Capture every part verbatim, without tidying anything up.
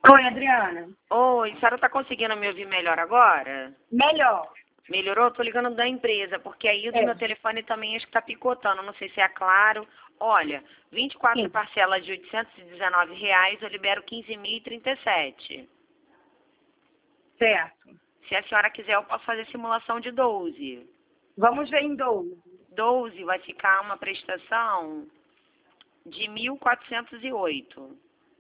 Oi, Adriana. Oi, a senhora tá conseguindo me ouvir melhor agora? Melhor. Melhorou? Tô ligando da empresa, porque aí do É. meu telefone também acho que tá picotando, não sei se é claro. Olha, vinte e quatro Sim. parcelas de oitocentos e dezenove reais, eu libero quinze mil e trinta e sete. Certo. Se a senhora quiser, eu posso fazer simulação de doze. Vamos ver em doze. doze vai ficar uma prestação de mil quatrocentos e oito.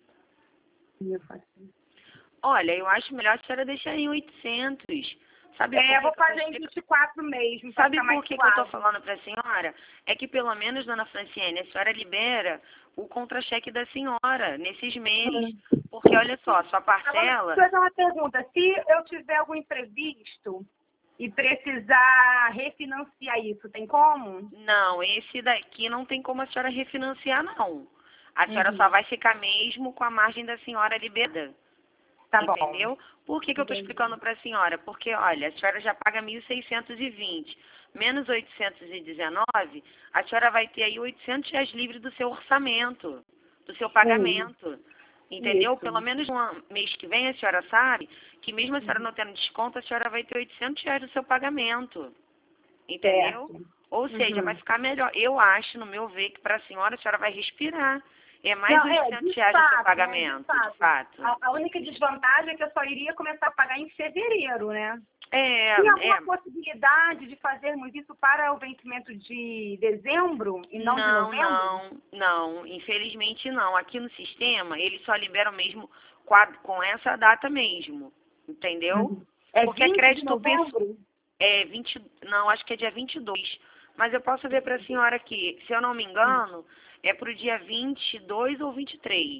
Olha, eu acho melhor a senhora deixar em oitocentos. Sabe É, por eu que vou que eu tô fazer em explicando? vinte e quatro mesmo, pra Sabe ficar mais por que, que eu tô suave. falando pra senhora? É que pelo menos, dona Franciene, a senhora libera o contra-cheque da senhora nesses meses. Porque olha só, sua Agora, parcela... deixa eu fazer uma pergunta. Se eu tiver algum imprevisto e precisar refinanciar isso, tem como? Não, esse daqui não tem como a senhora refinanciar, não. A senhora Uhum. só vai ficar mesmo com a margem da senhora liberada. Tá bom. Entendeu? Por que, que eu estou Entendi. explicando para a senhora? Porque, olha, a senhora já paga mil seiscentos e vinte, menos oitocentos e dezenove, a senhora vai ter aí oitocentos reais livre do seu orçamento, do seu pagamento. Entendeu? Isso. Pelo menos no mês que vem a senhora sabe que mesmo a senhora não tendo desconto, a senhora vai ter oitocentos reais do seu pagamento. Entendeu? Certo. Ou seja, Uhum. vai ficar melhor. Eu acho, no meu ver, que para a senhora, a senhora vai respirar. É mais Não, é, oitocentos de reais do seu fato, né, pagamento, de fato. de fato. A, a única desvantagem é que eu só iria começar a pagar em fevereiro, né? É, Tem alguma é. possibilidade de fazermos isso para o vencimento de dezembro e não de Não, novembro? não, não. Infelizmente não. Aqui no sistema, eles só liberam mesmo com, a- com essa data mesmo. Entendeu? Uhum. É Porque é vinte de crédito pessoal. novembro? É vinte, não, acho que é dia vinte e dois. Mas eu posso ver para a senhora aqui. Se eu não me engano, é pro dia vinte e dois ou vinte e três.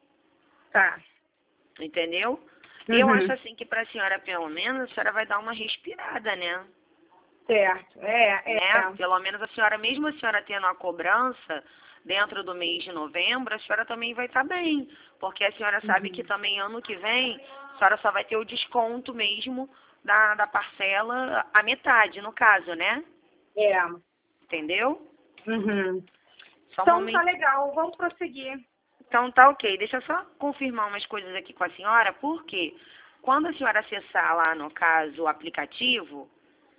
Tá. Entendeu? Eu acho Uhum. assim que para a senhora, pelo menos, a senhora vai dar uma respirada, né? Certo. É, é. Né? Pelo menos a senhora, mesmo a senhora tendo a cobrança dentro do mês de novembro, a senhora também vai estar bem. Porque a senhora sabe que também ano que vem, a senhora só vai ter o desconto mesmo da, da parcela, a metade, no caso, né? É. Entendeu? Uhum. Só um Então tá momento. legal, vamos prosseguir. Então tá ok. Deixa eu só confirmar umas coisas aqui com a senhora, porque quando a senhora acessar lá, no caso, o aplicativo,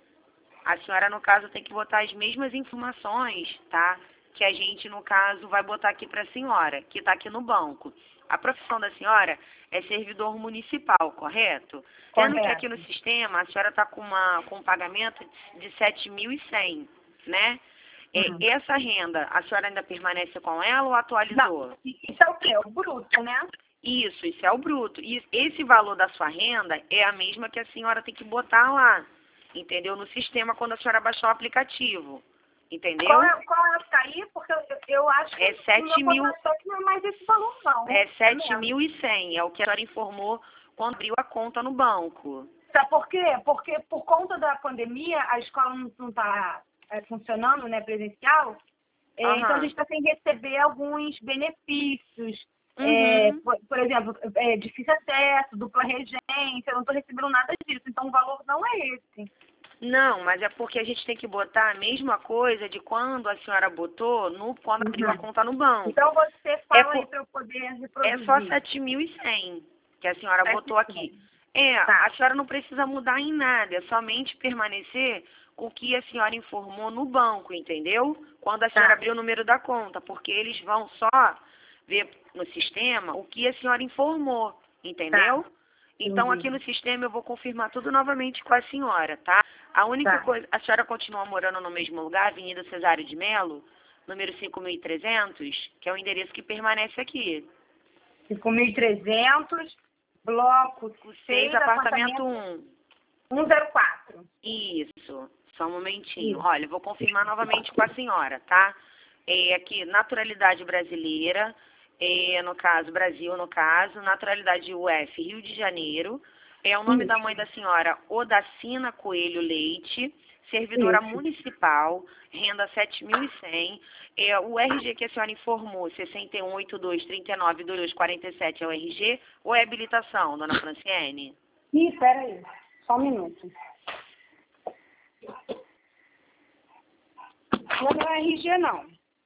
a senhora, no caso, tem que botar as mesmas informações, tá? Que a gente, no caso, vai botar aqui para a senhora, que está aqui no banco. A profissão da senhora é servidor municipal, correto? Sendo que aqui no Correto. sistema, a senhora está com, uma, com um pagamento de sete mil e cem, né? Uhum. É, essa renda, a senhora ainda permanece com ela ou Não, atualizou? isso é o quê? O bruto, né? Isso, isso é o bruto. E esse valor da sua renda é a mesma que a senhora tem que botar lá, entendeu? No sistema quando a senhora baixar o aplicativo, entendeu? Qual é, qual é que tá aí? Porque eu, eu acho que É no sete meu mil, contra-cheque não é mais esse valor, não. é sete mesmo. mil e cem, é o que a senhora informou quando abriu a conta no banco. Sabe por quê? Porque por conta da pandemia, a escola não está funcionando, né, presencial, é, Aham. então a gente está sem receber alguns benefícios. É, Uhum. por, por exemplo, é, difícil acesso, dupla regência, eu não estou recebendo nada disso, então o valor não é esse. Não, mas é porque a gente tem que botar a mesma coisa de quando a senhora botou no, quando abriu a Uhum. conta no banco. Então você É, fala aí por, para eu poder é reproduzir. só sete mil e cem que a senhora botou aqui. É, Tá. a senhora não precisa mudar em nada, é somente permanecer com o que a senhora informou no banco, entendeu? Quando a senhora Tá. abriu o número da conta, porque eles vão só ver no sistema o que a senhora informou, entendeu? Tá. Então Entendi. aqui no sistema eu vou confirmar tudo novamente com a senhora, tá? A única Tá. coisa, a senhora continua morando no mesmo lugar, Avenida Cesário de Melo, número cinco mil e trezentos, que é o endereço que permanece aqui. cinco mil e trezentos, bloco seis, seis, apartamento apartamento um. cento e quatro. Isso. Só um momentinho. Isso. Olha, eu vou confirmar novamente com a senhora, tá? É aqui, naturalidade brasileira, é, no caso, Brasil, no caso, naturalidade U F, Rio de Janeiro. É o nome Isso. da mãe da senhora, Odacina Coelho Leite, servidora Isso. municipal, renda sete mil e cem. É, o R G que a senhora informou, sessenta e um, oitenta e dois, trinta e nove, vinte e dois, quarenta e sete, é o R G ou é habilitação, dona Franciene? Ih, peraí. Só um minuto. Não é R G, não.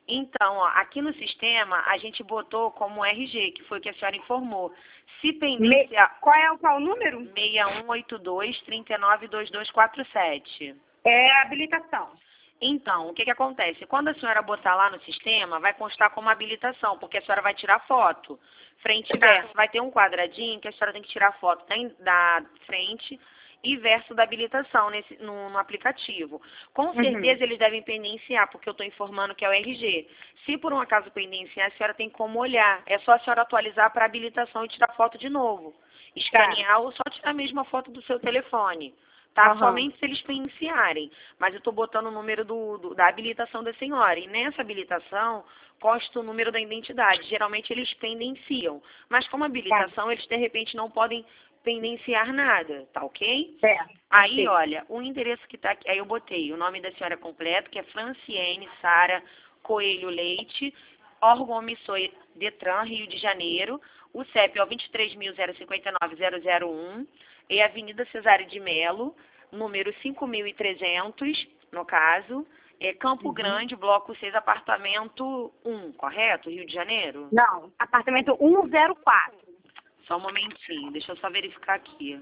Então, ó, aqui no sistema, a gente botou como R G, que foi o que a senhora informou. Se pendência... Me... Qual é o qual número? seis um oito dois, três nove dois dois quatro sete. É a habilitação. Então, o que que acontece? Quando a senhora botar lá no sistema, vai constar como habilitação, porque a senhora vai tirar foto. Frente e verso. Vai ter um quadradinho que a senhora tem que tirar foto da, da frente e verso da habilitação nesse, no, no aplicativo. Com certeza Uhum. eles devem pendenciar, porque eu estou informando que é o R G. Se por um acaso pendenciar, a senhora tem como olhar. É só a senhora atualizar para habilitação e tirar foto de novo. Escanear ou só tirar a mesma foto do seu telefone. Tá? Uhum. Somente se eles pendenciarem. Mas eu estou botando o número do, do, da habilitação da senhora. E nessa habilitação consta o número da identidade. Geralmente eles pendenciam. Mas como habilitação, eles de repente não podem pendenciar nada, tá ok? Certo. Aí, Sim. olha, o endereço que tá aqui, aí eu botei o nome da senhora completo, que é Franciene Sara Coelho Leite, órgão omissor Detran, Rio de Janeiro. O C E P é o vinte e três mil, zero cinquenta e nove, zero zero um. É Avenida Cesário de Melo, número cinco mil e trezentos, no caso. É Campo Uhum. Grande, bloco seis, apartamento um, correto? Rio de Janeiro? Não, apartamento um zero quatro. Só um momentinho, deixa eu só verificar aqui.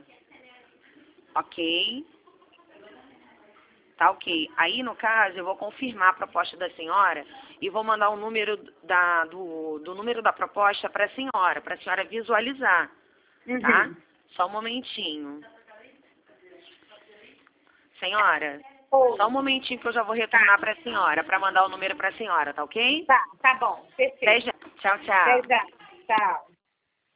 Ok. Tá ok. Aí, no caso, eu vou confirmar a proposta da senhora e vou mandar o número da, do, do número da proposta para a senhora, para a senhora visualizar, tá? Uhum. Só um momentinho. Senhora, Oi. só um momentinho que eu já vou retornar para a senhora, para mandar o número para a senhora, tá ok? Tá, tá bom. Até Perfeito. já. Tchau, Até tchau. já. Tchau.